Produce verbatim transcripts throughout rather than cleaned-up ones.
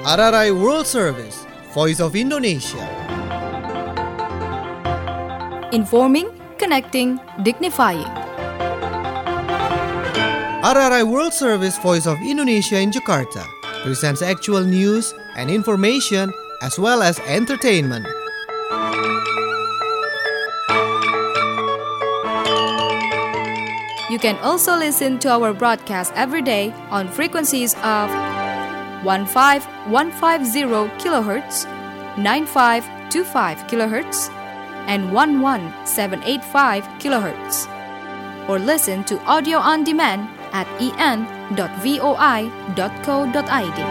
R R I World Service, Voice of Indonesia. Informing, connecting, dignifying. R R I World Service, Voice of Indonesia in Jakarta presents actual news and information as well as entertainment. You can also listen to our broadcast every day on frequencies of fifteen fifteen kilohertz, ninety-five twenty-five kilohertz, and eleven seven eighty-five kilohertz. Or listen to audio on demand at e n dot voi dot co dot i d.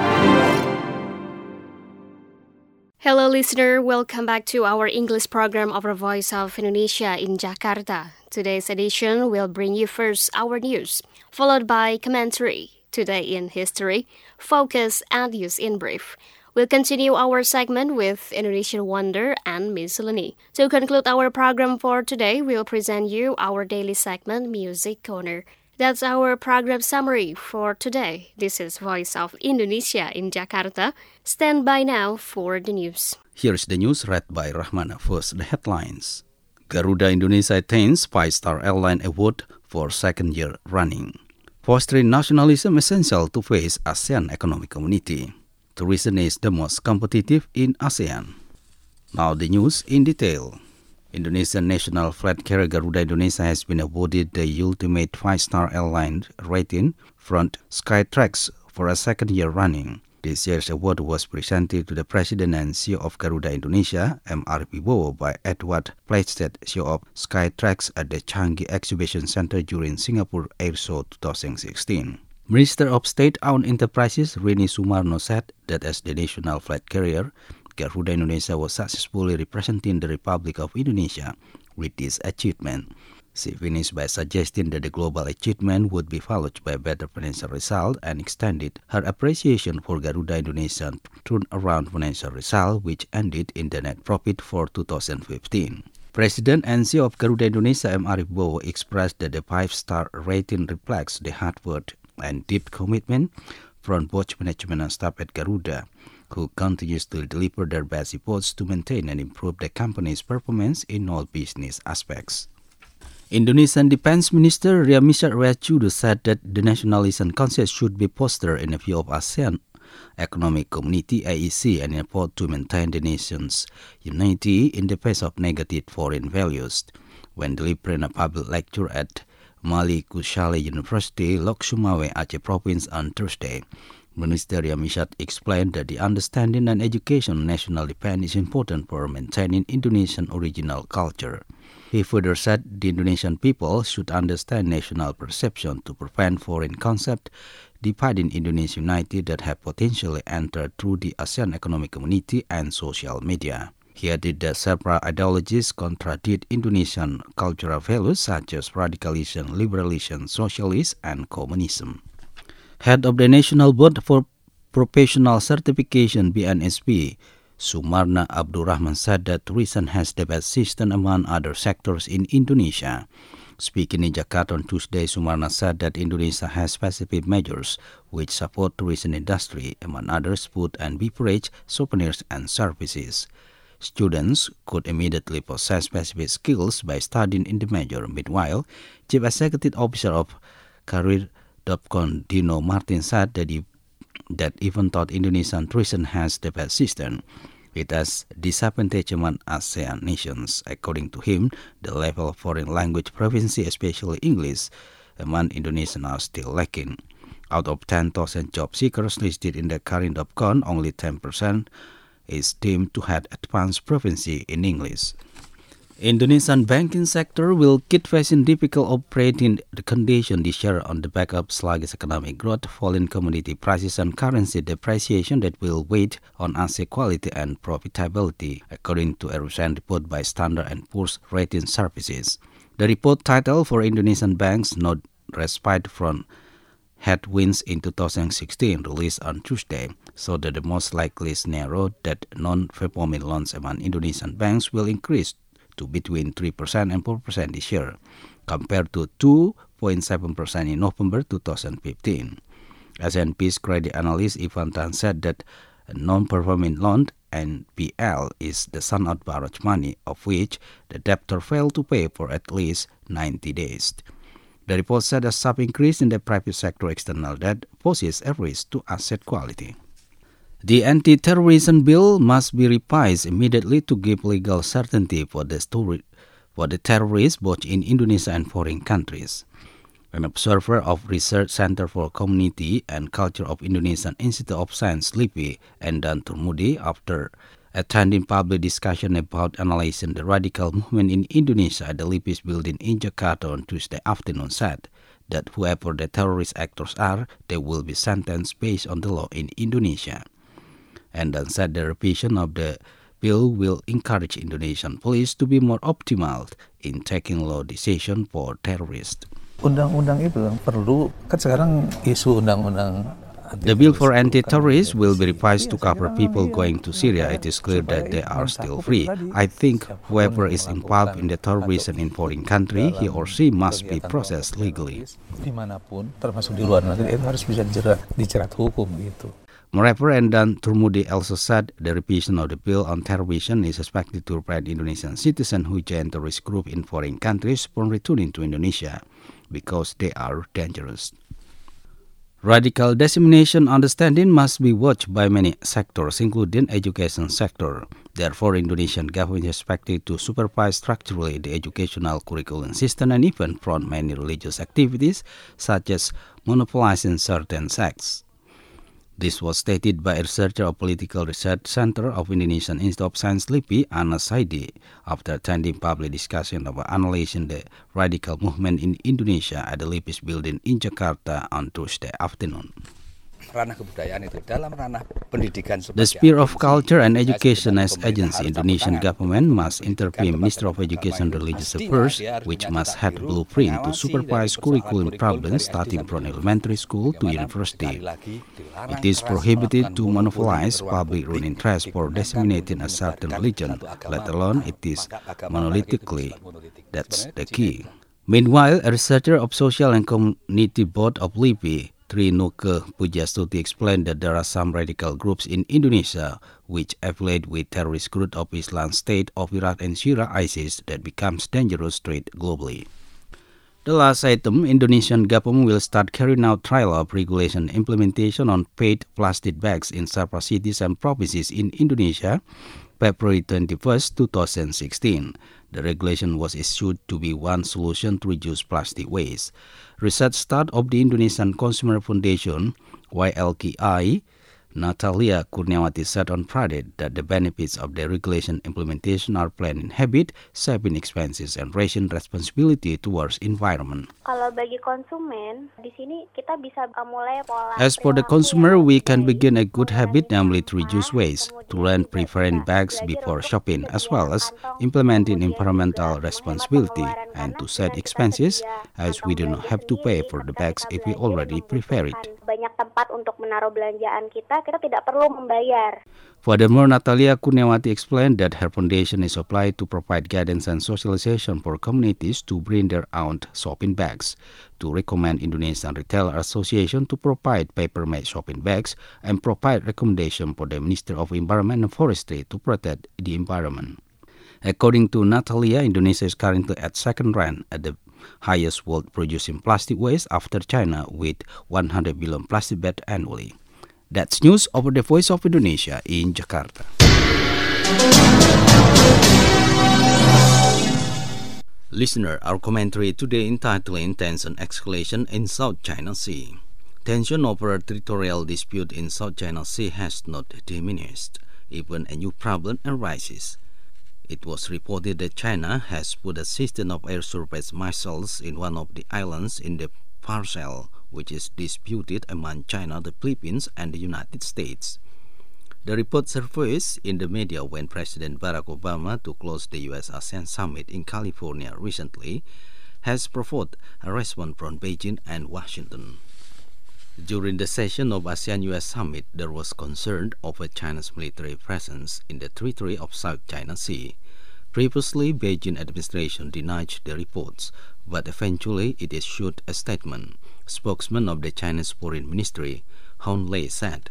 Hello listener, welcome back to our English program of the Voice of Indonesia in Jakarta. Today's edition will bring you first our news, followed by commentary, Today in History, Focus and News in Brief. We'll continue our segment with Indonesian Wonder and Miscellany. To conclude our program for today, we'll present you our daily segment, Music Corner. That's our program summary for today. This is Voice of Indonesia in Jakarta. Stand by now for the news. Here's the news read by Rahmana. First, the headlines. Garuda Indonesia attains five-star airline award for second year running. Fostering nationalism essential to face ASEAN Economic Community. Tourism is the most competitive in ASEAN. Now the news in detail. Indonesian national flight carrier Garuda Indonesia has been awarded the ultimate five-star airline rating from Skytrax for a second year running. This year's award was presented to the President and C E O of Garuda Indonesia, M R Wibowo, by Edward Plaatstedt, C E O of Skytrax at the Changi Exhibition Center during Singapore Airshow twenty sixteen. Minister of State-Owned Enterprises Rini Sumarno said that as the national flight carrier, Garuda Indonesia was successfully representing the Republic of Indonesia with this achievement. She finished by suggesting that the global achievement would be followed by a better financial result and extended her appreciation for Garuda Indonesia's turnaround financial result, which ended in the net profit for two thousand fifteen. President and C E O of Garuda Indonesia, M R Wibowo, expressed that the five-star rating reflects the hard work and deep commitment from both management and staff at Garuda, who continues to deliver their best efforts to maintain and improve the company's performance in all business aspects. Indonesian Defense Minister Ria Mizar Triakudu said that the nationalism concept should be fostered in the view of ASEAN Economic Community (A E C) and in effort to maintain the nation's unity in the face of negative foreign values. When delivering a public lecture at Mali Kushali University, Lok Sumawe, Aceh Province on Thursday, Minister Ria Mizar explained that the understanding and education of national defense is important for maintaining Indonesian original culture. He further said the Indonesian people should understand national perception to prevent foreign concepts dividing Indonesia unity that have potentially entered through the ASEAN Economic Community and social media. He added that several ideologies contradict Indonesian cultural values such as radicalism, liberalism, socialism, and communism. Head of the National Board for Professional Certification B N S P, Sumarna Abdurrahman, said that tourism has the best system among other sectors in Indonesia. Speaking in Jakarta on Tuesday, Sumarna said that Indonesia has specific measures which support tourism industry, among others food and beverage, souvenirs, and services. Students could immediately possess specific skills by studying in the major. Meanwhile, Chief Executive Officer of Career dot com Dino Martin said that, he, that even though Indonesian tourism has the best system, it has disadvantage among ASEAN nations. According to him, the level of foreign language proficiency, especially English, among Indonesians are still lacking. Out of ten thousand job seekers listed in the Career dot com, only ten percent is deemed to have advanced proficiency in English. Indonesian banking sector will keep facing difficult operating conditions this year on the back of sluggish economic growth, falling commodity prices, and currency depreciation that will weigh on asset quality and profitability, according to a recent report by Standard and Poor's Rating Services. The report, titled "For Indonesian Banks, No Respite from Headwinds in two thousand sixteen," released on Tuesday, so that the most likely scenario that non-performing loans among Indonesian banks will increase to between three percent and four percent this year, compared to two point seven percent in November two thousand fifteen. S and P's credit analyst Ivan Tan said that A non-performing loan, N P L, is the Sanad Barrage money of which the debtor failed to pay for at least ninety days. The report said a sharp increase in the private sector external debt poses a risk to asset quality. The anti-terrorism bill must be revised immediately to give legal certainty for the story, for the terrorists both in Indonesia and foreign countries. An observer of Research Center for Community and Culture of Indonesian Institute of Science (LIPI), Endan Turmudi, after attending public discussion about analyzing the radical movement in Indonesia at the LIPI's building in Jakarta on Tuesday afternoon, said that whoever the terrorist actors are, they will be sentenced based on the law in Indonesia. Endan said the revision of the bill will encourage Indonesian police to be more optimal in taking law decisions for terrorists. Undang-undang itu yang perlu, kan sekarang isu undang-undang. The bill for anti-terrorists will be revised to cover people going to Syria. It is clear that they are still free. I think whoever is involved in the terrorism in foreign country, he or she must be processed legally. Dimanapun, termasuk di luar negeri, itu harus bisa dijerat, dijerat hukum gitu. Moreover, Endan Turmudi also said the revision of the bill on terrorism is expected to prevent Indonesian citizens who join terrorist group in foreign countries from returning to Indonesia because they are dangerous. Radical dissemination understanding must be watched by many sectors, including education sector. Therefore, Indonesian government is expected to supervise structurally the educational curriculum system and even front many religious activities, such as monopolizing certain sects. This was stated by a researcher of Political Research Center of Indonesian Institute of Science (LIPI), Anas Saidi, after attending public discussion about analyzing the radical movement in Indonesia at the LIPI's building in Jakarta on Tuesday afternoon. The sphere of culture and education as agency, Indonesian government must intervene Ministry of Education and Religious Affairs, which must have a blueprint to supervise curriculum problems starting from elementary school to university. It is prohibited to monopolize public rule interest for disseminating a certain religion, let alone it is monolithically. That's the key. Meanwhile, a researcher of Social and Community Board of LIPI, Trinuke Pujastuti, explained that there are some radical groups in Indonesia which affiliate with terrorist group of Islamic State of Iraq and Syria (ISIS) that becomes dangerous threat globally. The last item, Indonesian government will start carrying out trial of regulation implementation on paid plastic bags in several cities and provinces in Indonesia, February twenty-first, twenty sixteen. The regulation was issued to be one solution to reduce plastic waste. Research staff of the Indonesian Consumer Foundation, Y L K I, Natalia Kurniawati, said on Friday that the benefits of the regulation implementation are planned in habit, saving expenses, and raising responsibility towards environment. Kalau bagi konsumen, di sini kita bisa mulai pola. As for the consumer, we can begin a good habit, namely to reduce waste, to learn preferring bags before shopping, as well as implementing environmental responsibility, and to set expenses, as we do not have to pay for the bags if we already prepare it. Banyak tempat untuk menaruh belanjaan kita, kita tidak perlu membayar. Furthermore, Natalia Kurniawati explained that her foundation is applied to provide guidance and socialization for communities to bring their own shopping bags, to recommend Indonesian Retail Association to provide paper-made shopping bags, and provide recommendation for the Ministry of Environment and Forestry to protect the environment. According to Natalia, Indonesia is currently at second rank at the highest world producing plastic waste after China with one hundred billion plastic bags annually. That's news over the Voice of Indonesia in Jakarta. Listener, our commentary today entitled Tension Escalation in South China Sea. Tension over a territorial dispute in South China Sea has not diminished. Even a new problem arises. It was reported that China has put a system of air surface missiles in one of the islands in the parcel, which is disputed among China, the Philippines, and the United States. The report surfaced in the media when President Barack Obama, to close the U S ASEAN Summit in California recently, has provoked a response from Beijing and Washington. During the session of ASEAN U S Summit, there was concern over China's military presence in the territory of South China Sea. Previously, Beijing administration denied the reports, but eventually it issued a statement. Spokesman of the Chinese Foreign Ministry, Hong Lei, said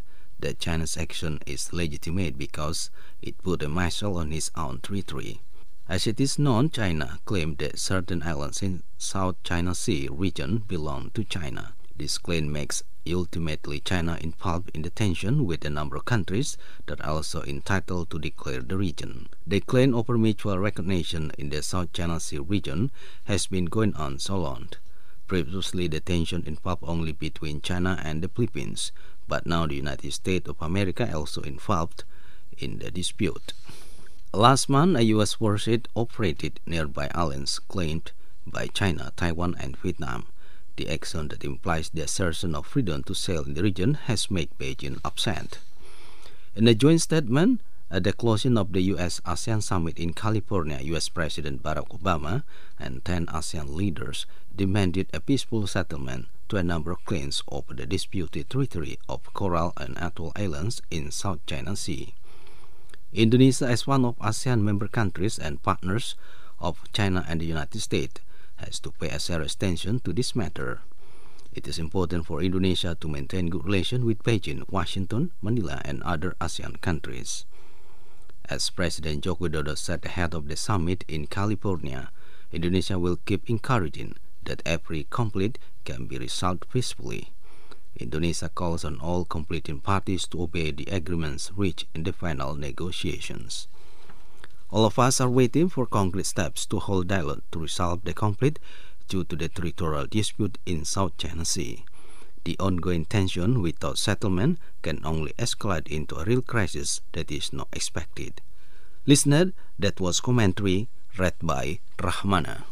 that China's action is legitimate because it put a missile on its own territory. As it is known, China claimed that certain islands in South China Sea region belong to China. This claim makes ultimately China involved in the tension with a number of countries that are also entitled to declare the region. The claim over mutual recognition in the South China Sea region has been going on so long. Previously, the tension involved only between China and the Philippines, but now the United States of America also involved in the dispute. Last month, a U S warship operated nearby islands claimed by China, Taiwan, and Vietnam. The action that implies the assertion of freedom to sail in the region has made Beijing upset. In a joint statement, at the closing of the U S ASEAN Summit in California, U S President Barack Obama and ten ASEAN leaders demanded a peaceful settlement to a number of claims over the disputed territory of Coral and Atoll Islands in South China Sea. Indonesia, as one of ASEAN member countries and partners of China and the United States, has to pay a serious attention to this matter. It is important for Indonesia to maintain good relations with Beijing, Washington, Manila, and other ASEAN countries. As President Joko Widodo said ahead of the summit in California, Indonesia will keep encouraging that every conflict can be resolved peacefully. Indonesia calls on all conflicting parties to obey the agreements reached in the final negotiations. All of us are waiting for concrete steps to hold dialogue to resolve the conflict due to the territorial dispute in South China Sea. The ongoing tension without settlement can only escalate into a real crisis that is not expected. Listener, that was commentary read by Rahmana.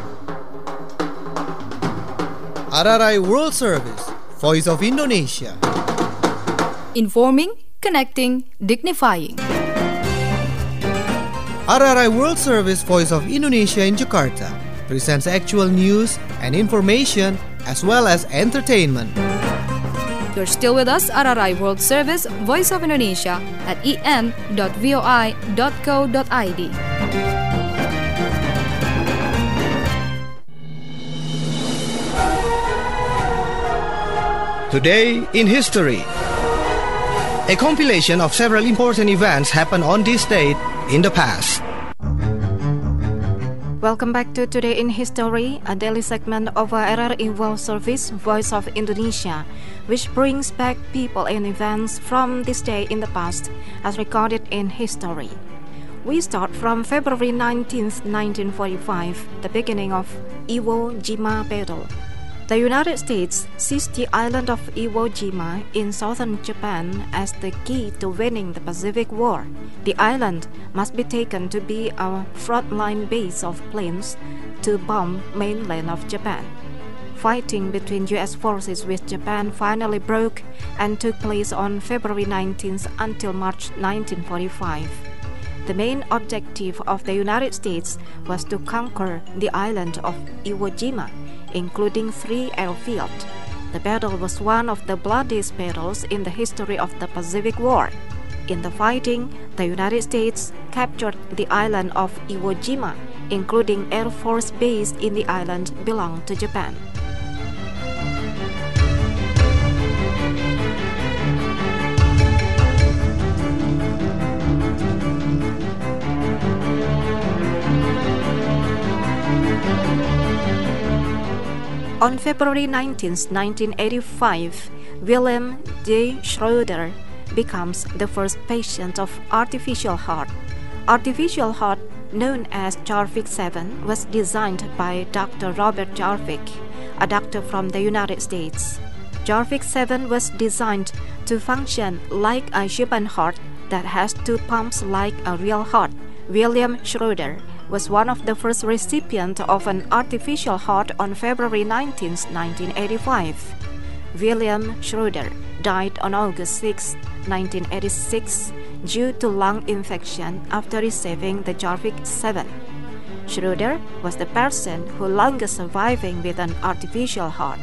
R R I World Service, Voice of Indonesia. Informing, connecting, dignifying. R R I World Service Voice of Indonesia in Jakarta presents actual news and information as well as entertainment. You're still with us, R R I World Service Voice of Indonesia at e n dot v o i dot co dot i d. Today in History. A compilation of several important events happened on this date in the past. Welcome back to Today in History, a daily segment of R R I World Service Voice of Indonesia, which brings back people and events from this day in the past as recorded in history. We start from February nineteenth, nineteen forty-five, the beginning of Iwo Jima battle. The United States seized the island of Iwo Jima in southern Japan as the key to winning the Pacific War. The island must be taken to be a frontline base of planes to bomb mainland of Japan. Fighting between U S forces with Japan finally broke and took place on February nineteenth until March nineteen forty-five. The main objective of the United States was to conquer the island of Iwo Jima, including three airfields. The battle was one of the bloodiest battles in the history of the Pacific War. In the fighting, the United States captured the island of Iwo Jima, including Air Force base in the island belonged to Japan. On February nineteenth, nineteen eighty-five, William J. Schroeder becomes the first patient of artificial heart. Artificial heart, known as Jarvik seven, was designed by Doctor Robert Jarvik, a doctor from the United States. Jarvik seven was designed to function like a human heart that has two pumps like a real heart. William Schroeder was one of the first recipients of an artificial heart on February nineteenth, nineteen eighty-five. William Schroeder died on August sixth, nineteen eighty-six, due to lung infection after receiving the Jarvik seven. Schroeder was the person who longest surviving with an artificial heart.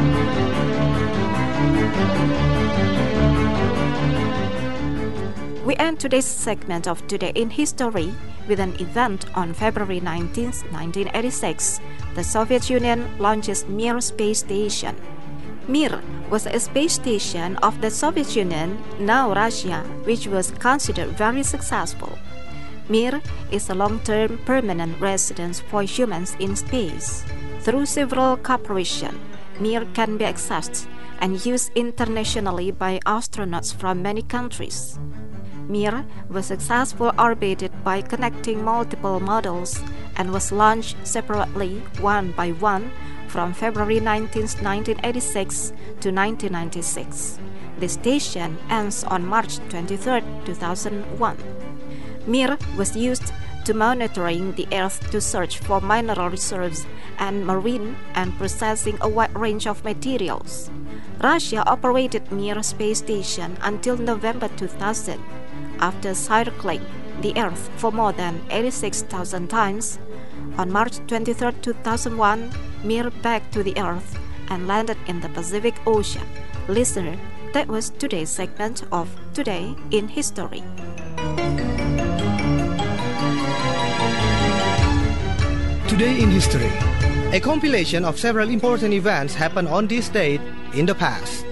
We We end today's segment of Today in History with an event on February nineteenth, nineteen eighty-six. The Soviet Union launches Mir space station. Mir was a space station of the Soviet Union, now Russia, which was considered very successful. Mir is a long-term permanent residence for humans in space. Through several cooperation, Mir can be accessed and used internationally by astronauts from many countries. Mir was successfully orbited by connecting multiple models and was launched separately one by one from February nineteenth, nineteen eighty-six to nineteen ninety-six. The station ends on March twenty-third, two thousand one. Mir was used to monitoring the Earth to search for mineral reserves and marine and processing a wide range of materials. Russia operated Mir space station until November two thousand. After circling the Earth for more than eighty-six thousand times, on March twenty-third, two thousand one, Mir back to the Earth and landed in the Pacific Ocean. Listener, that was today's segment of Today in History. Today in History, a compilation of several important events happened on this date in the past.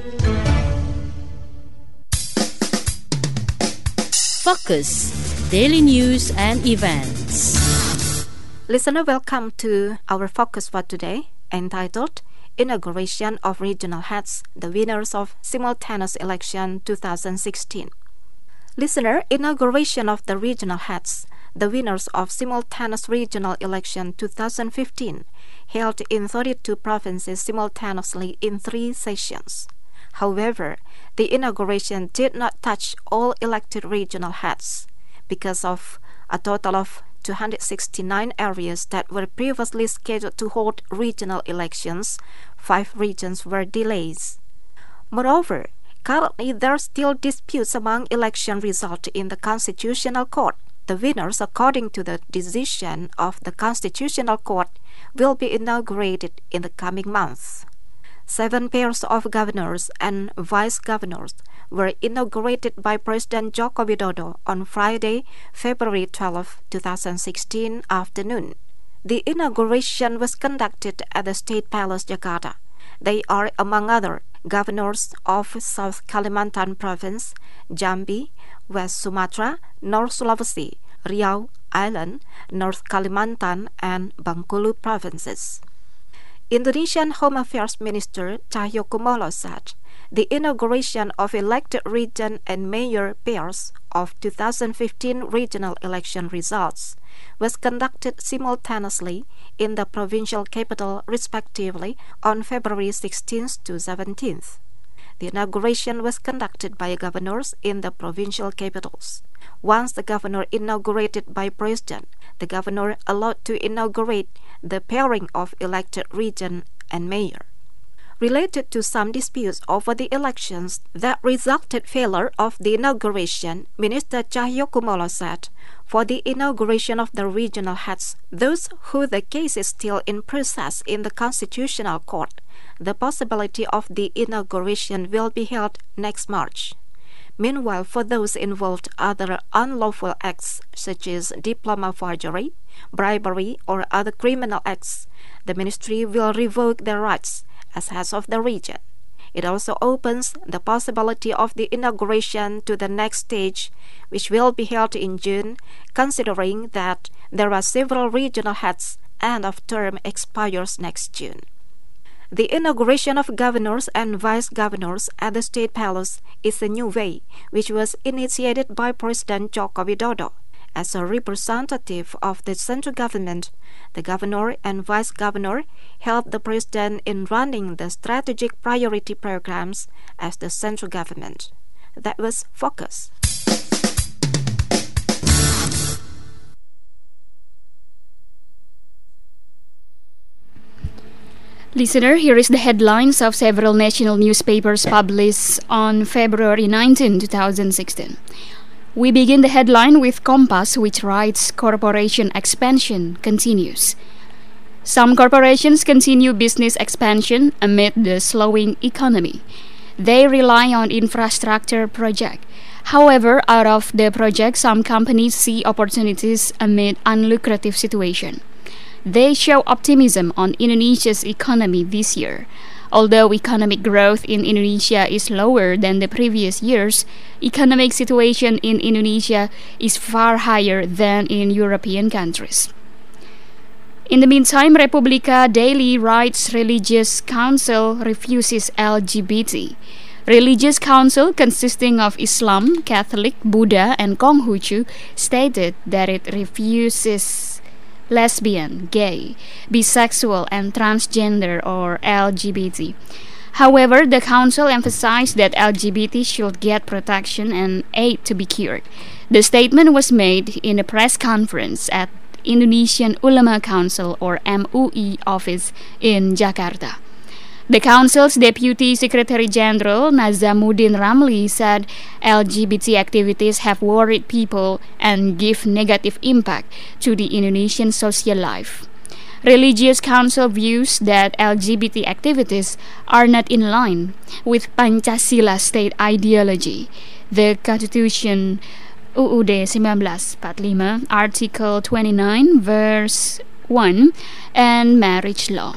Focus, daily news and events. Listener, welcome to our focus for today, entitled Inauguration of Regional Heads, the winners of simultaneous election twenty sixteen. Listener, inauguration of the regional heads, the winners of simultaneous regional election twenty fifteen, held in thirty-two provinces simultaneously in three sessions. However, the inauguration did not touch all elected regional heads because of a total of two hundred sixty-nine areas that were previously scheduled to hold regional elections. Five regions were delayed. Moreover, currently there are still disputes among election results in the Constitutional Court. The winners, according to the decision of the Constitutional Court, will be inaugurated in the coming months. Seven pairs of governors and vice-governors were inaugurated by President Joko Widodo on Friday, February twelfth, twenty sixteen afternoon. The inauguration was conducted at the State Palace, Jakarta. They are, among other, governors of South Kalimantan Province, Jambi, West Sumatra, North Sulawesi, Riau Island, North Kalimantan, and Bengkulu provinces. Indonesian Home Affairs Minister Cahyokumolo said the inauguration of elected region and mayor pairs of twenty fifteen regional election results was conducted simultaneously in the provincial capital respectively on February sixteenth to seventeenth. The inauguration was conducted by governors in the provincial capitals. Once the governor inaugurated by president, the governor allowed to inaugurate the pairing of elected region and mayor. Related to some disputes over the elections that resulted failure of the inauguration, Minister Cahyokumolo said, for the inauguration of the regional heads, those who the case is still in process in the Constitutional Court, the possibility of the inauguration will be held next March. Meanwhile, for those involved other unlawful acts such as diploma forgery, bribery, or other criminal acts, the ministry will revoke their rights as heads of the region. It also opens the possibility of the inauguration to the next stage, which will be held in June, considering that there are several regional heads and of term expires next June. The inauguration of governors and vice-governors at the State Palace is a new way, which was initiated by President Joko Widodo. As a representative of the central government, the governor and vice-governor helped the president in running the strategic priority programs as the central government. That was Focus. Listener, here is the headlines of several national newspapers published on February nineteenth, twenty sixteen. We begin the headline with Kompas, which writes, corporation expansion continues. Some corporations continue business expansion amid the slowing economy. They rely on infrastructure projects. However, out of the project, some companies see opportunities amid unlucrative situation. They show optimism on Indonesia's economy this year. Although economic growth in Indonesia is lower than the previous years, economic situation in Indonesia is far higher than in European countries. In the meantime, Republika Daily writes Religious Council refuses L G B T. Religious Council, consisting of Islam, Catholic, Buddha, and Konghucu, stated that it refuses lesbian, gay, bisexual, and transgender or L G B T. However, the council emphasized that L G B T should get protection and aid to be cured. The statement was made in a press conference at Indonesian Ulama Council or M U I office in Jakarta. The Council's Deputy Secretary General Nazamuddin Ramli said L G B T activities have worried people and give negative impact to the Indonesian social life. Religious Council views that L G B T activities are not in line with Pancasila state ideology, the Constitution U U D nineteen forty-five, Article twenty-nine, verse one, and marriage law.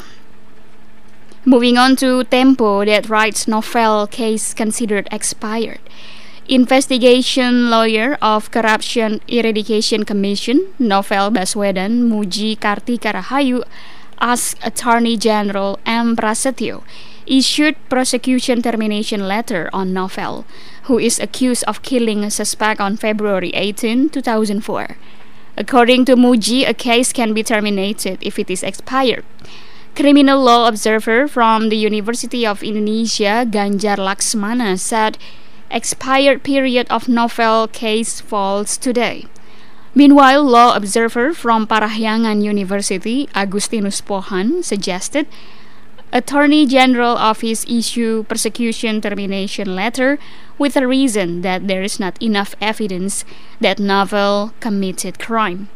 Moving on to Tempo, that writes novel case considered expired. Investigation lawyer of Corruption Eradication Commission, Novel Baswedan Muji Kartika Rahayu, asked Attorney General M. Prasetyo issued prosecution termination letter on Novel, who is accused of killing a suspect on February eighteenth, two thousand four. According to Muji, a case can be terminated if it is expired. Criminal law observer from the University of Indonesia, Ganjar Laksmana, said expired period of Novel case falls today. Meanwhile, law observer from Parahyangan University, Agustinus Pohan, suggested Attorney General Office issue prosecution termination letter with a reason that there is not enough evidence that Novel committed crime.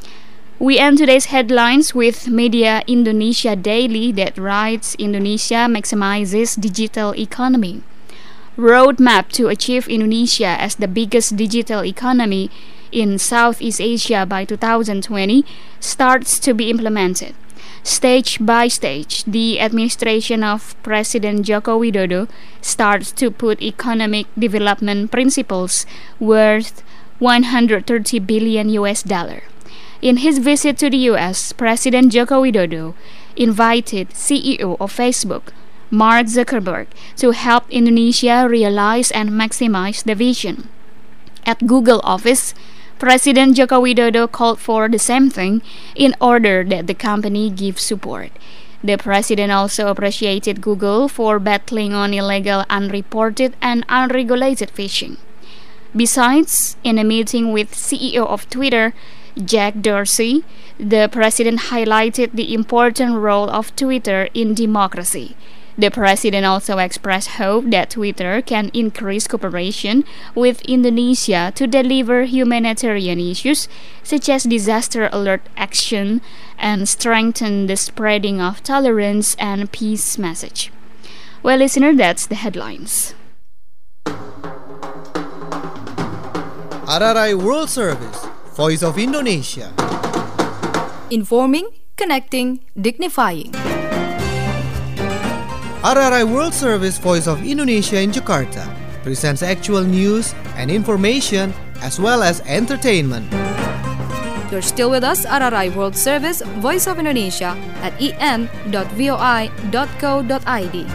We end today's headlines with Media Indonesia Daily that writes Indonesia maximizes digital economy. Roadmap to achieve Indonesia as the biggest digital economy in Southeast Asia by two thousand twenty starts to be implemented. Stage by stage, the administration of President Joko Widodo starts to put economic development principles worth one hundred thirty billion U S dollar. In his visit to the U S, President Joko Widodo invited C E O of Facebook, Mark Zuckerberg, to help Indonesia realize and maximize the vision. At Google office, President Joko Widodo called for the same thing in order that the company give support. The president also appreciated Google for battling on illegal, unreported, and unregulated phishing. Besides, in a meeting with C E O of Twitter, Jack Dorsey, the president highlighted the important role of Twitter in democracy. The president also expressed hope that Twitter can increase cooperation with Indonesia to deliver humanitarian issues such as disaster alert action and strengthen the spreading of tolerance and peace message. Well, listener, that's the headlines. R R I World Service, Voice of Indonesia. Informing, connecting, dignifying. R R I World Service Voice of Indonesia in Jakarta presents actual news and information as well as entertainment. You're still with us, R R I World Service Voice of Indonesia at e m dot v o i dot co dot i d.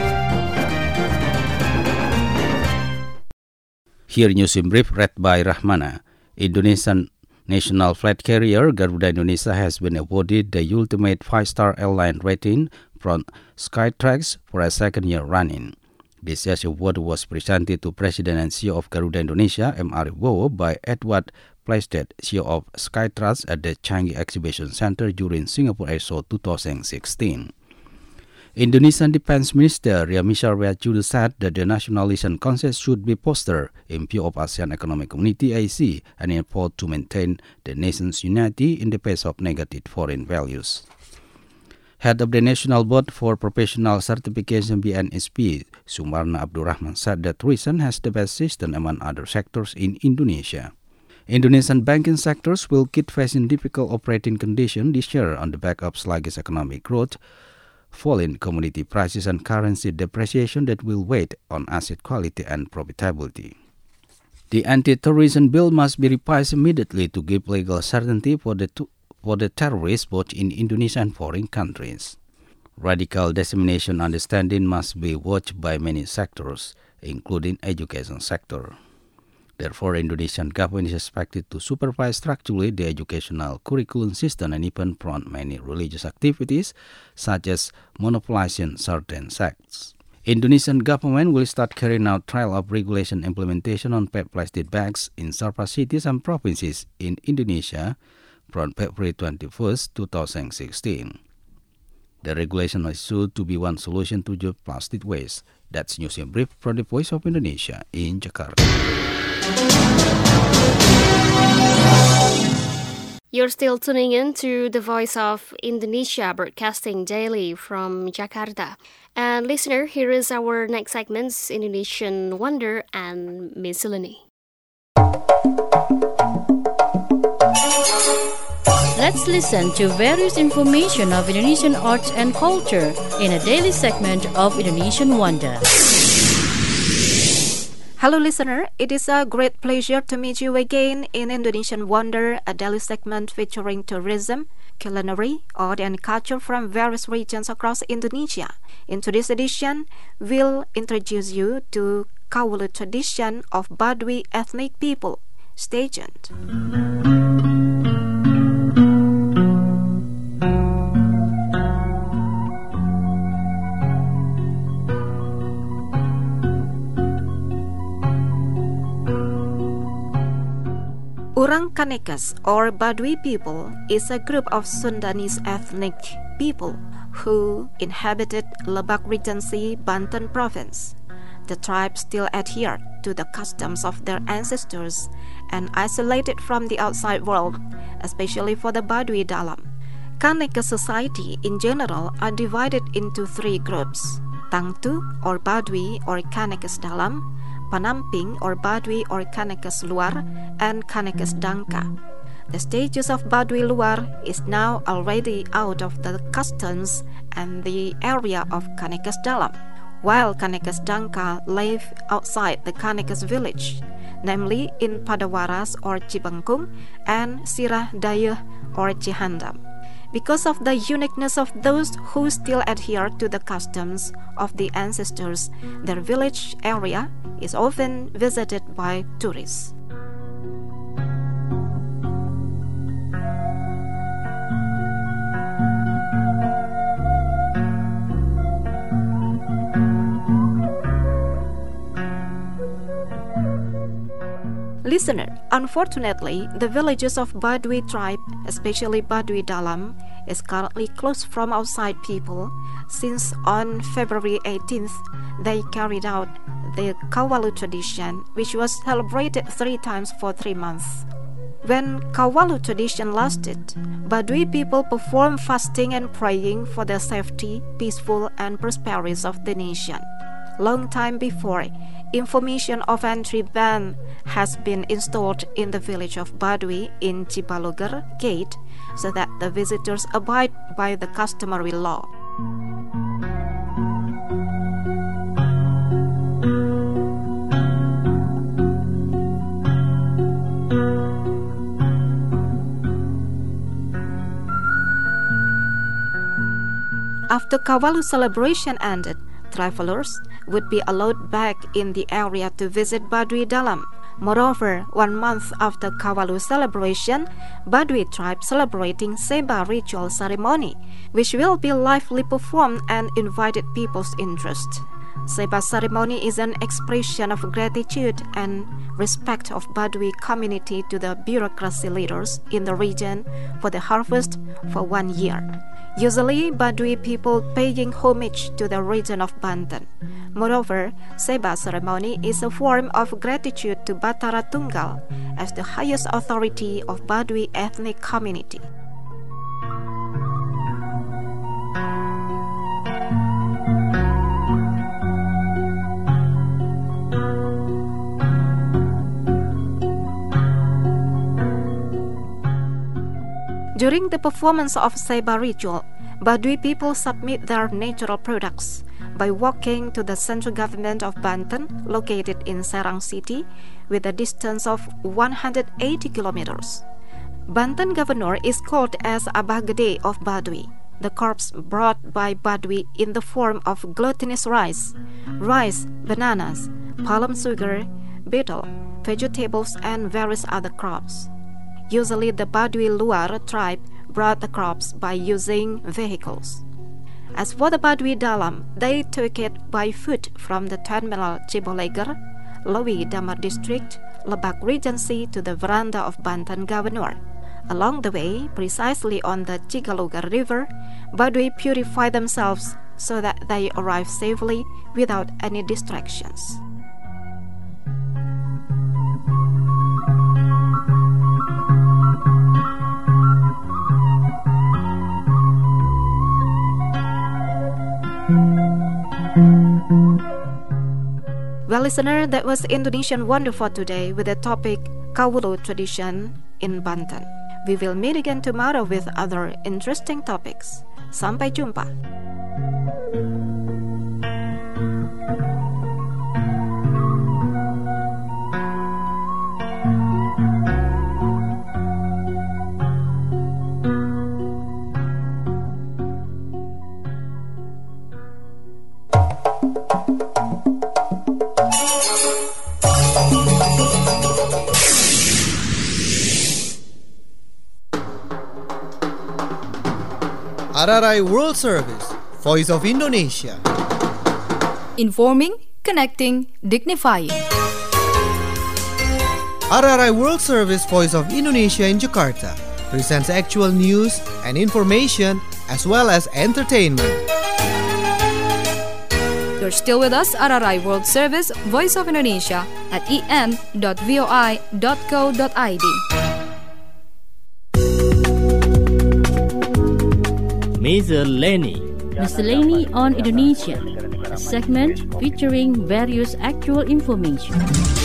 Here news in brief read by Rahmana. Indonesian national flight carrier Garuda Indonesia has been awarded the ultimate five-star airline rating from Skytrax for a second year running. This year's award was presented to President and C E O of Garuda Indonesia, M. Aribowo, by Edward Plaisted, C E O of Skytrax at the Changi Exhibition Center during Singapore Airshow twenty sixteen. Indonesian Defense Minister Ria Mizar Triakudu said that the nationalism concept should be fostered in view of ASEAN Economic Community A E C and in effort to maintain the nation's unity in the face of negative foreign values. Head of the National Board for Professional Certification B N S P, Sumarna Abdurrahman, said that tourism has the best system among other sectors in Indonesia. Indonesian banking sectors will keep facing difficult operating conditions this year on the back of sluggish economic growth, falling commodity prices and currency depreciation that will weigh on asset quality and profitability. The anti-terrorism bill must be revised immediately to give legal certainty for the two for the terrorists both in Indonesia and foreign countries. Radical dissemination understanding must be watched by many sectors, including education sector. Therefore, Indonesian government is expected to supervise structurally the educational curriculum system and even prompt many religious activities, such as monopolizing certain sects. Indonesian government will start carrying out trial of regulation implementation on PET plastic bags in several cities and provinces in Indonesia from February twenty-first, twenty sixteen. The regulation is assumed to be one solution to the plastic waste. That's news in brief from the Voice of Indonesia in Jakarta. You're still tuning in to the Voice of Indonesia, broadcasting daily from Jakarta. And listener, here is our next segments, Indonesian Wonder and Miscellany. Let's listen to various information of Indonesian arts and culture in a daily segment of Indonesian Wonder. Hello listener, it is a great pleasure to meet you again in Indonesian Wonder, a daily segment featuring tourism, culinary, art and culture from various regions across Indonesia. In today's edition, we'll introduce you to Kawulu tradition of Baduy ethnic people. Stay tuned. Orang Kanekas or Baduy people is a group of Sundanese ethnic people who inhabited Lebak Regency, Banten province. The tribe still adhered to the customs of their ancestors and isolated from the outside world, especially for the Baduy Dalam. Kaneka society in general are divided into three groups: Tangtu or Baduy or Kanekas Dalam, Panamping or Baduy or Kanekas Luar, and Kanekas Dangka. The status of Baduy Luar is now already out of the customs and the area of Kanekas Dalam, while Kanekas Dangka live outside the Kanekas village, namely in Padawaras or Cibangkung and Sirah Dayeh or Cihandam. Because of the uniqueness of those who still adhere to the customs of the ancestors, their village area is often visited by tourists. Listener, unfortunately, the villages of Baduy tribe, especially Baduy Dalam, is currently closed from outside people since on February eighteenth they carried out the Kawalu tradition, which was celebrated three times for three months. When Kawalu tradition lasted, Baduy people performed fasting and praying for the safety, peaceful, and prosperity of the nation. Long time before, information of entry ban has been installed in the village of Baduy in Cibaloger Gate so that the visitors abide by the customary law. After Kawalu celebration ended, travelers would be allowed back in the area to visit Baduy Dalam. Moreover, one month after Kawalu celebration, Baduy tribe celebrating Seba ritual ceremony, which will be lively performed and invited people's interest. Seba ceremony is an expression of gratitude and respect of Baduy community to the bureaucracy leaders in the region for the harvest for one year. Usually, Baduy people paying homage to the region of Banten. Moreover, Seba ceremony is a form of gratitude to Batara Tunggal as the highest authority of Baduy ethnic community. During the performance of Seba ritual, Baduy people submit their natural products by walking to the central government of Banten, located in Serang City, with a distance of one hundred eighty kilometers. Banten governor is called as Abah Gede of Baduy. The corpse brought by Baduy in the form of glutinous rice, rice, bananas, palm sugar, betel, vegetables, and various other crops. Usually the Baduy Luar tribe brought the crops by using vehicles. As for the Baduy Dalam, they took it by foot from the terminal Ciboleger, Lowi Damar district, Lebak Regency to the veranda of Banten governor. Along the way, precisely on the Cigalugar River, Baduy purify themselves so that they arrive safely without any distractions. Well, listener, that was Indonesian Wonder for today with the topic Kawulu tradition in Banten. We will meet again tomorrow with other interesting topics. Sampai jumpa. R R I World Service, Voice of Indonesia. Informing, connecting, dignifying. R R I World Service, Voice of Indonesia in Jakarta presents actual news and information as well as entertainment. You're still with us, R R I World Service, Voice of Indonesia at e n dot voi dot co dot i d. Miscellany. Miscellany on Indonesia, a segment featuring various actual information.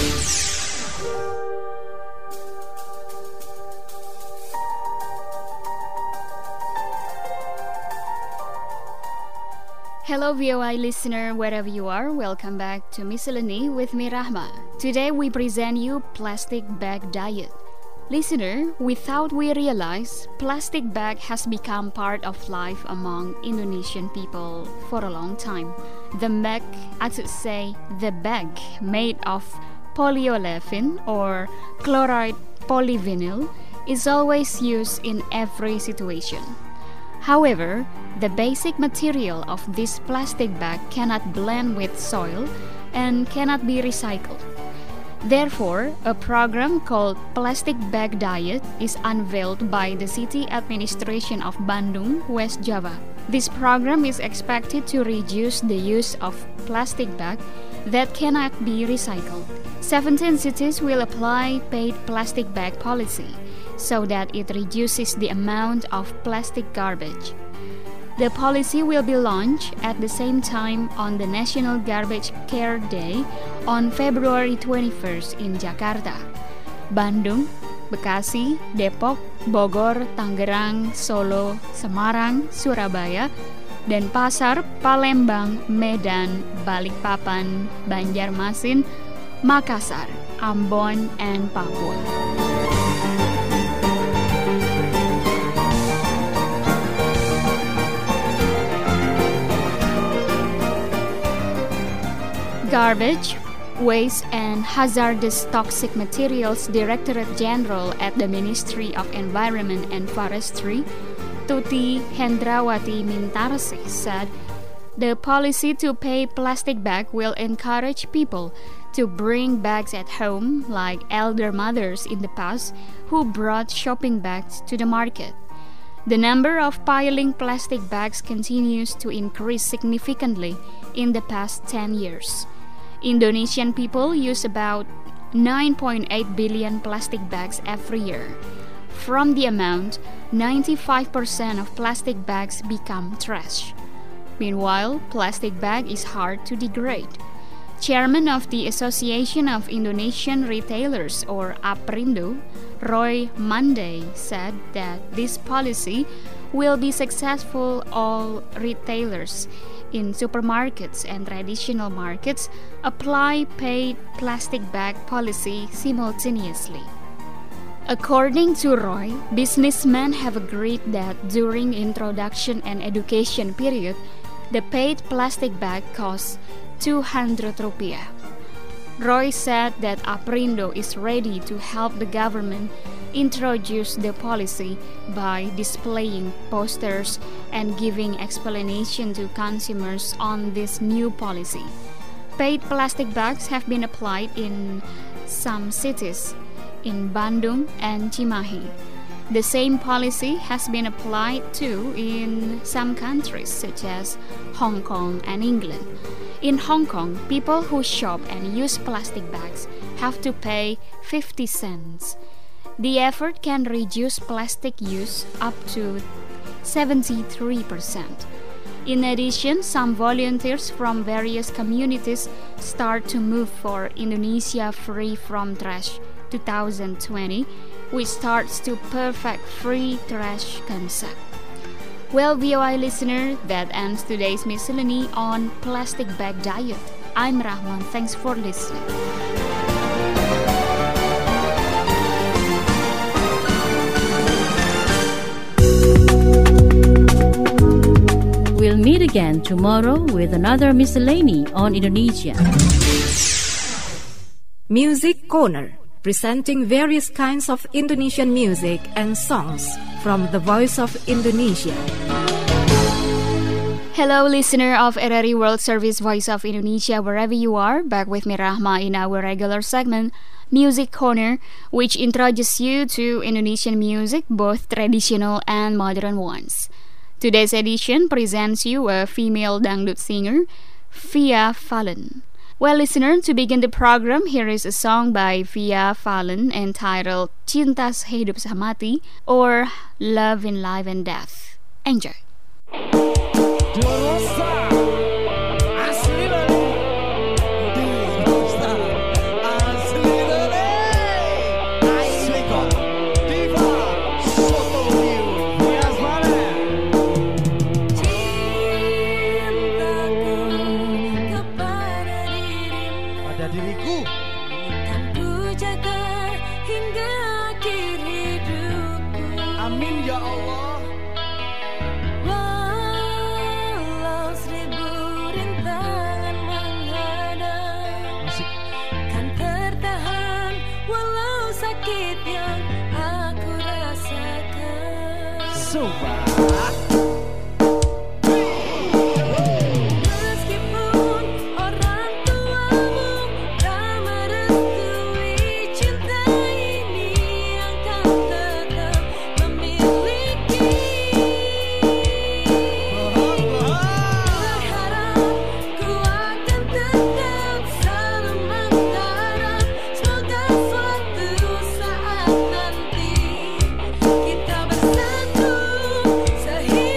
Hello V O I listener, wherever you are, welcome back to Miscellany with me Rahma. Today we present you plastic bag diet. Listener, without we realize, plastic bag has become part of life among Indonesian people for a long time. The bag, I should say, the bag made of polyolefin or chloride polyvinyl is always used in every situation. However, the basic material of this plastic bag cannot blend with soil and cannot be recycled. Therefore, a program called Plastic Bag Diet is unveiled by the City Administration of Bandung, West Java. This program is expected to reduce the use of plastic bag that cannot be recycled. seventeen cities will apply paid plastic bag policy so that it reduces the amount of plastic garbage. The policy will be launched at the same time on the National Garbage Care Day on February twenty-first in Jakarta, Bandung, Bekasi, Depok, Bogor, Tangerang, Solo, Semarang, Surabaya, Denpasar, Palembang, Medan, Balikpapan, Banjarmasin, Makassar, Ambon, and Papua. Garbage, Waste and Hazardous Toxic Materials Directorate General at the Ministry of Environment and Forestry, Tuti Hendrawati Mintarsi, said the policy to pay plastic bag will encourage people to bring bags at home, like elder mothers in the past who brought shopping bags to the market. The number of piling plastic bags continues to increase significantly in the past ten years. Indonesian people use about nine point eight billion plastic bags every year. From the amount, ninety-five percent of plastic bags become trash. Meanwhile, plastic bag is hard to degrade. Chairman of the Association of Indonesian Retailers, or APRindo, Roy Monday said that this policy will be successful. All retailers in supermarkets and traditional markets apply paid plastic bag policy simultaneously. According to Roy, businessmen have agreed that during introduction and education period, the paid plastic bag costs two hundred rupiah. Roy said that Aprindo is ready to help the government introduce the policy by displaying posters and giving explanation to consumers on this new policy. Paid plastic bags have been applied in some cities, in Bandung and Cimahi. The same policy has been applied too in some countries such as Hong Kong and England. In Hong Kong, people who shop and use plastic bags have to pay fifty cents. The effort can reduce plastic use up to seventy-three percent. In addition, some volunteers from various communities start to move for Indonesia Free from Trash twenty twenty, which starts to perfect free trash concept. Well, V O I listener, that ends today's miscellany on plastic bag diet. I'm Rahman. Thanks for listening. We'll meet again tomorrow with another miscellany on Indonesia. Music Corner, presenting various kinds of Indonesian music and songs from the Voice of Indonesia. Hello, listener of R R I World Service Voice of Indonesia, wherever you are, back with me Rahma in our regular segment, Music Corner, which introduces you to Indonesian music, both traditional and modern ones. Today's edition presents you a female dangdut singer, Via Valen. Well, listener, to begin the program, here is a song by Via Valen entitled Cinta Sehidup Semati or Love in Life and Death. Enjoy. Kita bersatu sehingga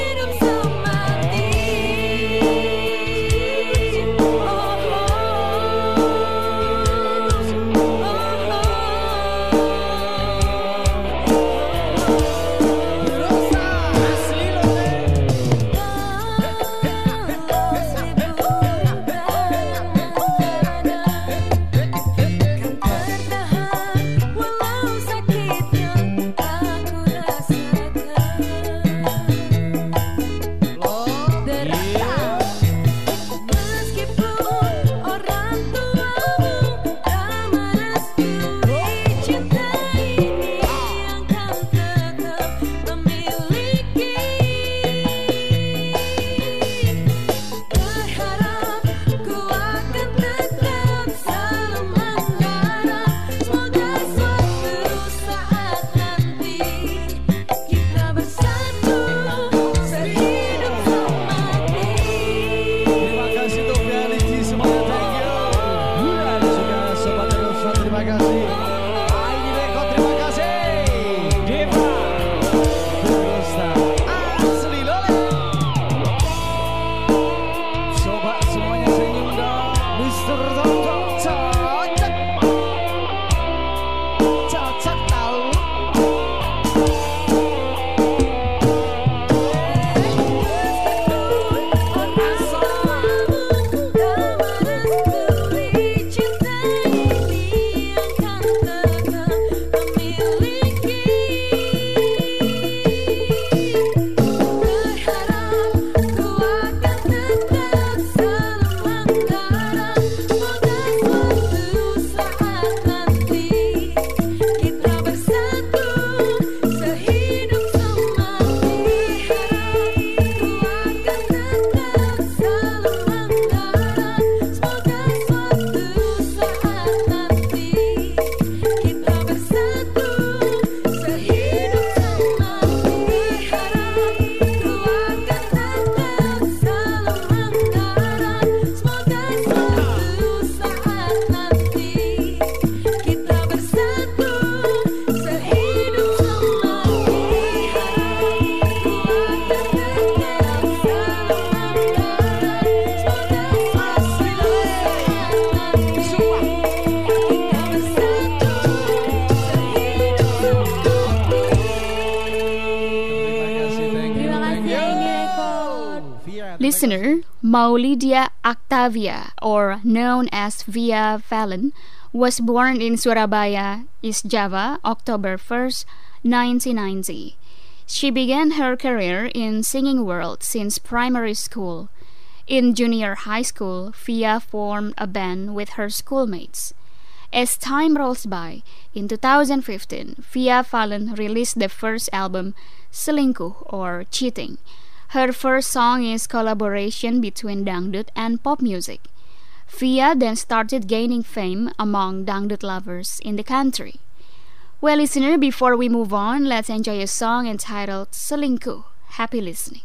listener, Maulidia Octavia, or known as Via Valen, was born in Surabaya, East Java, October first, nineteen ninety. She began her career in singing world since primary school. In junior high school, Via formed a band with her schoolmates. As time rolls by, in two thousand fifteen, Via Valen released the first album, Selingkuh or Cheating. Her first song is collaboration between dangdut and pop music. Via then started gaining fame among dangdut lovers in the country. Well, listener, before we move on, let's enjoy a song entitled Selingkuh. Happy listening.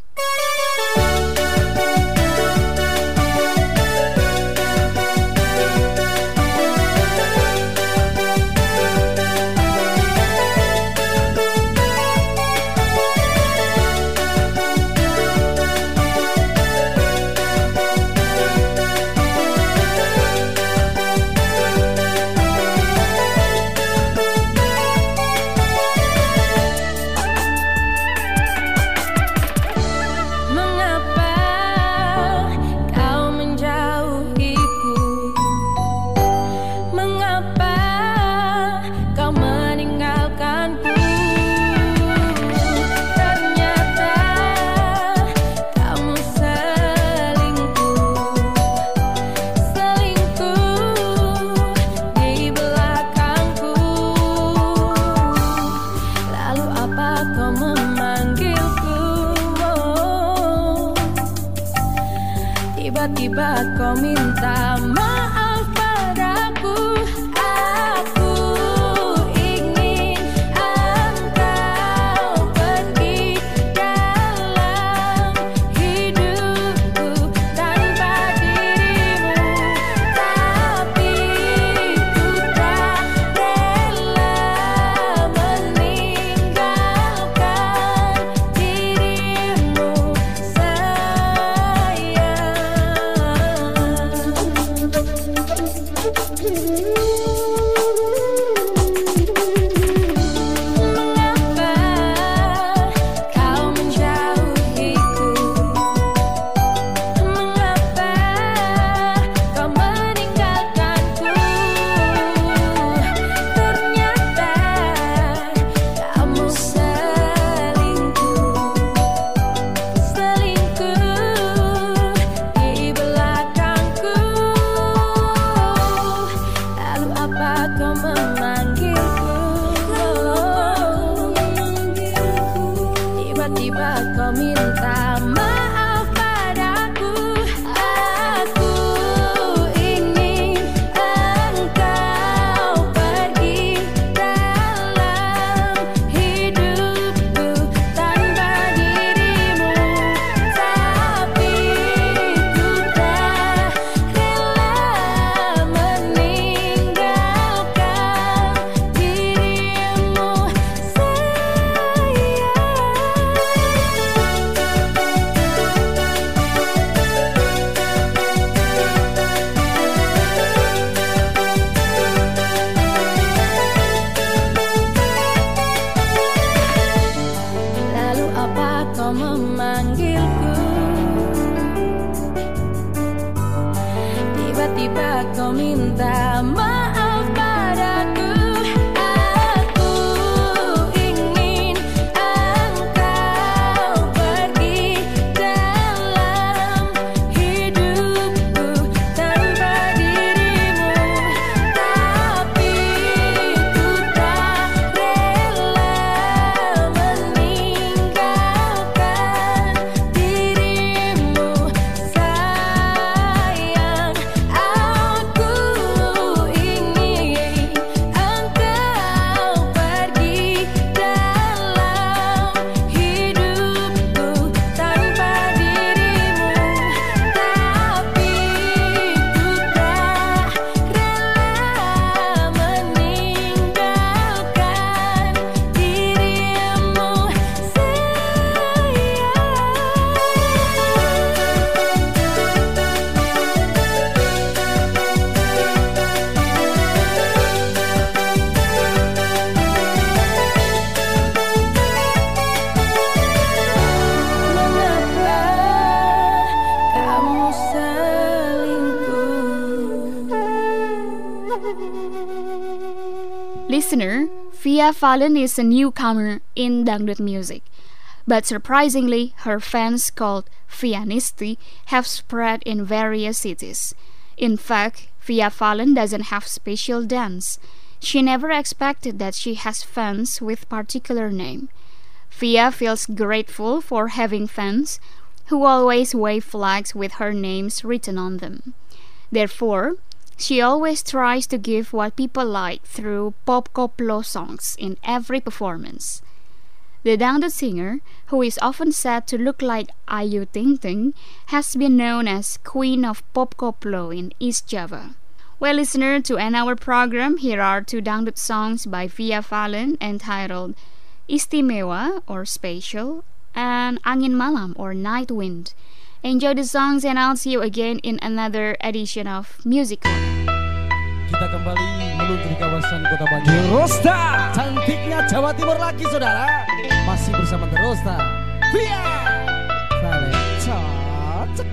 Tiba-tiba kau minta maaf padaku. Aku ingin engkau pergi dalam hidupku tanpa dirimu, tapi ku tak rela meninggalkan dirimu, sayang. Listener, Via Valen is a newcomer in dangdut music, but surprisingly, her fans called Vianisti have spread in various cities. In fact, Via Valen doesn't have special dance. She never expected that she has fans with particular name. Via feels grateful for having fans who always wave flags with her names written on them. Therefore, she always tries to give what people like through pop koplo songs in every performance. The dangdut singer, who is often said to look like Ayu Ting Ting, has been known as Queen of Pop Koplo in East Java. Well, listener, to end our program, here are two dangdut songs by Via Valen entitled Istimewa or Special and Angin Malam or Night Wind. Enjoy the songs and I'll see you again in another edition of Music. Kita kembali meluncur kawasan Kota Banjar. Rosta, cantiknya Jawa Timur lagi saudara. Masih bersama The Rosta. Via Valen, cocok.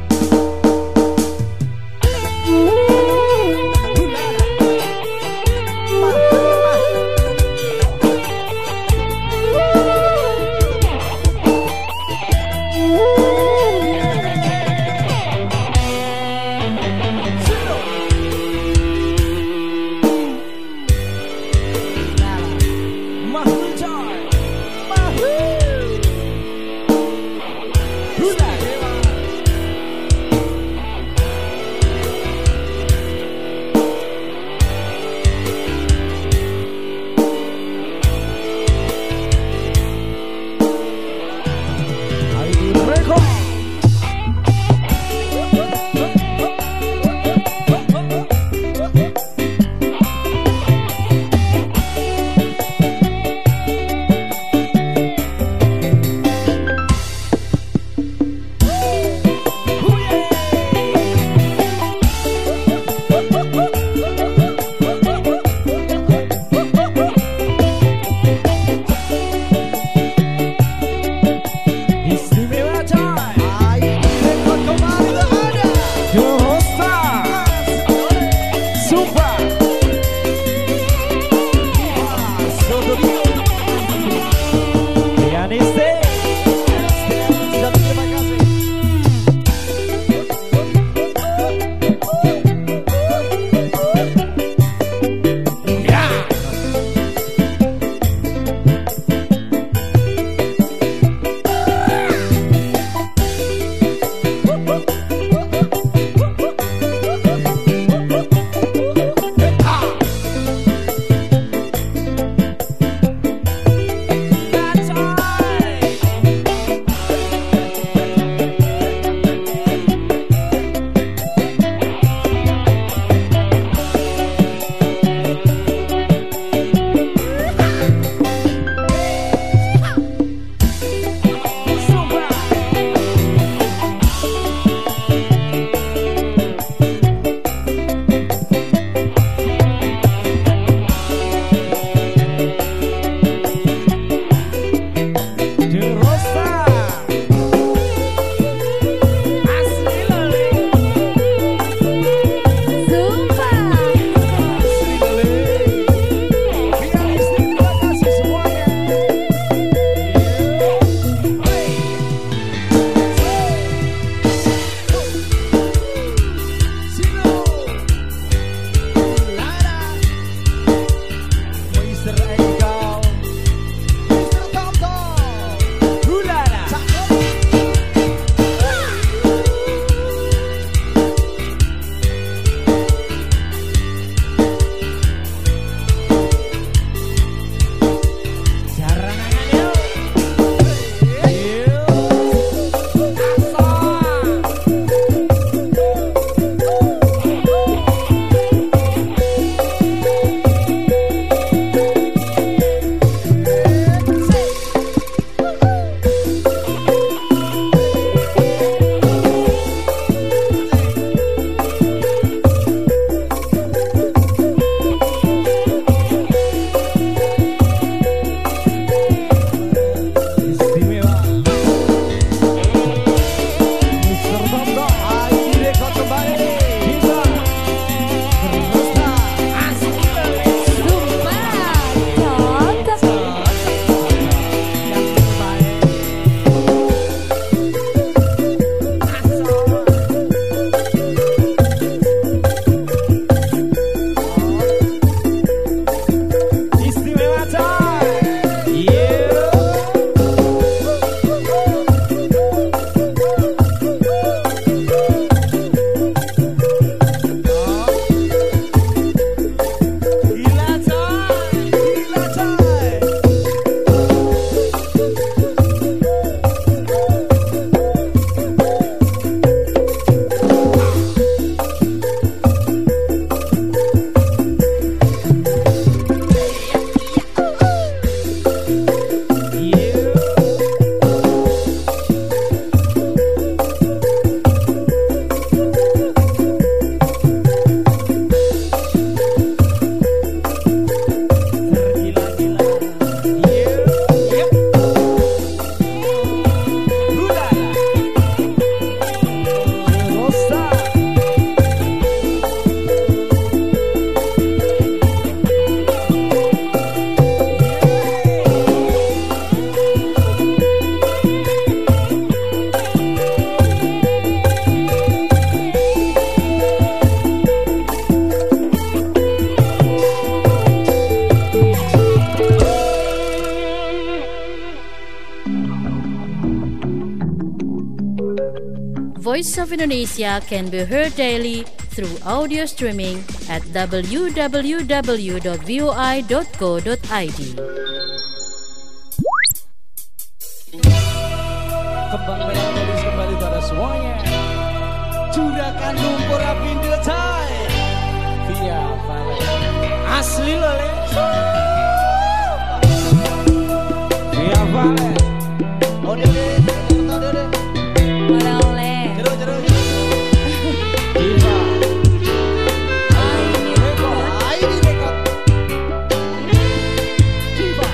Voice of Indonesia can be heard daily through audio streaming at w w w dot voi dot co dot i d. Kembang merah tulis kembali pada semuanya. Curahkan lumpur api in the time. Via Valen. Asli loh le. Via Valen. Oh dede, oh dede. Oleh-oleh. Jeruk jeruk. Viva. Aini rekod, Aini rekod. Viva.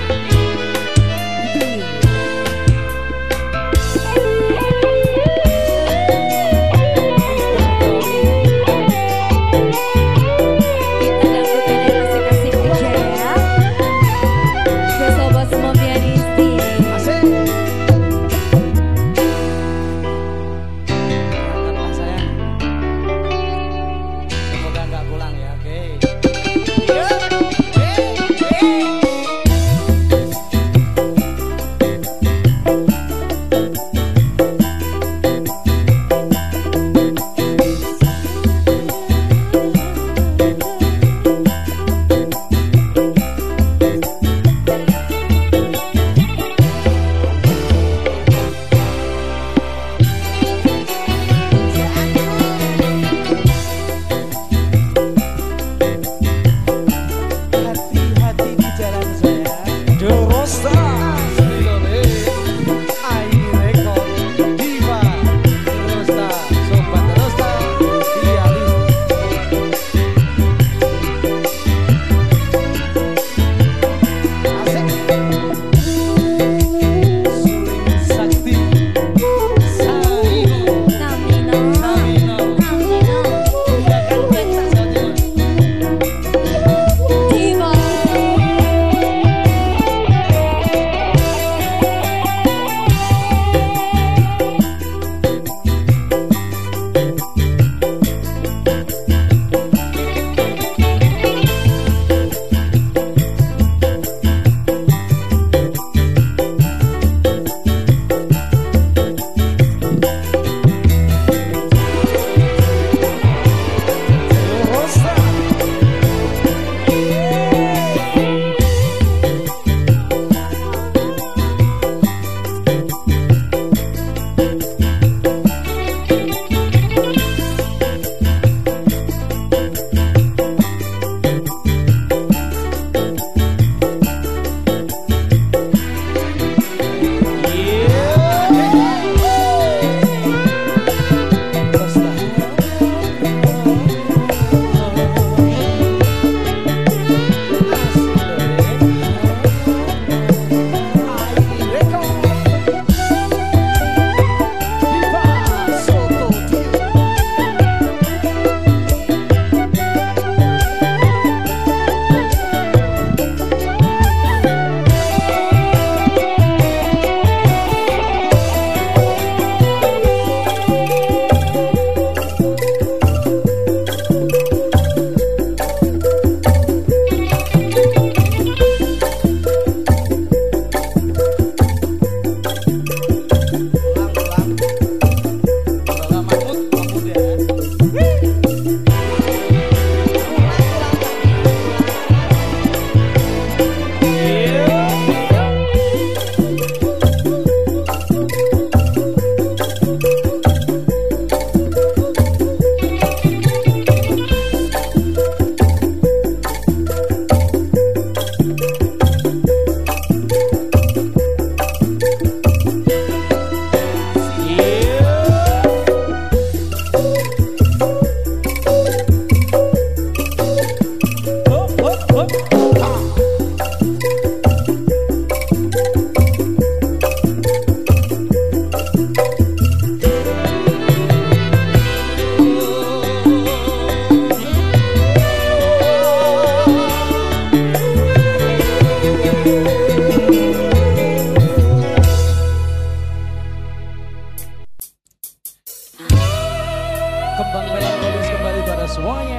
Kembang melankolis kembali pada semuanya.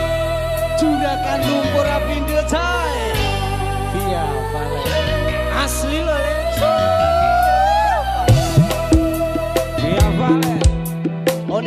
Curahkan lumpur api in the time. Via Valen. Asli loh ya. Via Valen. Oh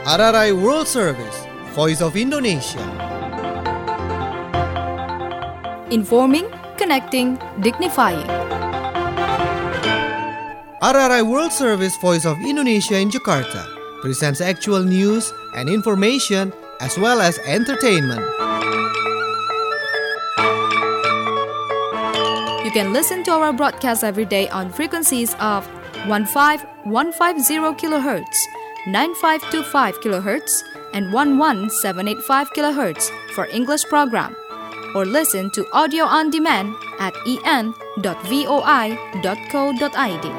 R R I World Service, Voice of Indonesia. Informing, connecting, dignifying. R R I World Service, Voice of Indonesia in Jakarta presents actual news and information as well as entertainment. You can listen to our broadcast every day on frequencies of fifteen fifty kilohertz, ninety-five twenty-five kilohertz, and eleven seven eighty-five kilohertz for English program. Or listen to audio on demand at e n dot voi dot co dot i d.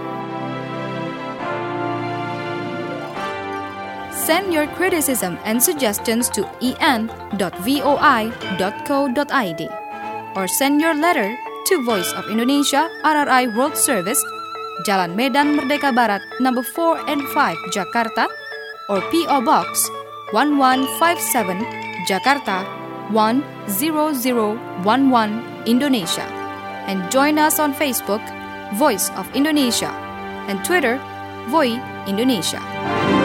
Send your criticism and suggestions to e n dot voi dot co dot i d or send your letter to Voice of Indonesia R R I World Service, Jalan Medan Merdeka Barat, number four and five, Jakarta, or P O Box one one five seven, Jakarta one zero zero one one, Indonesia. And join us on Facebook, Voice of Indonesia, and Twitter, Voi Indonesia.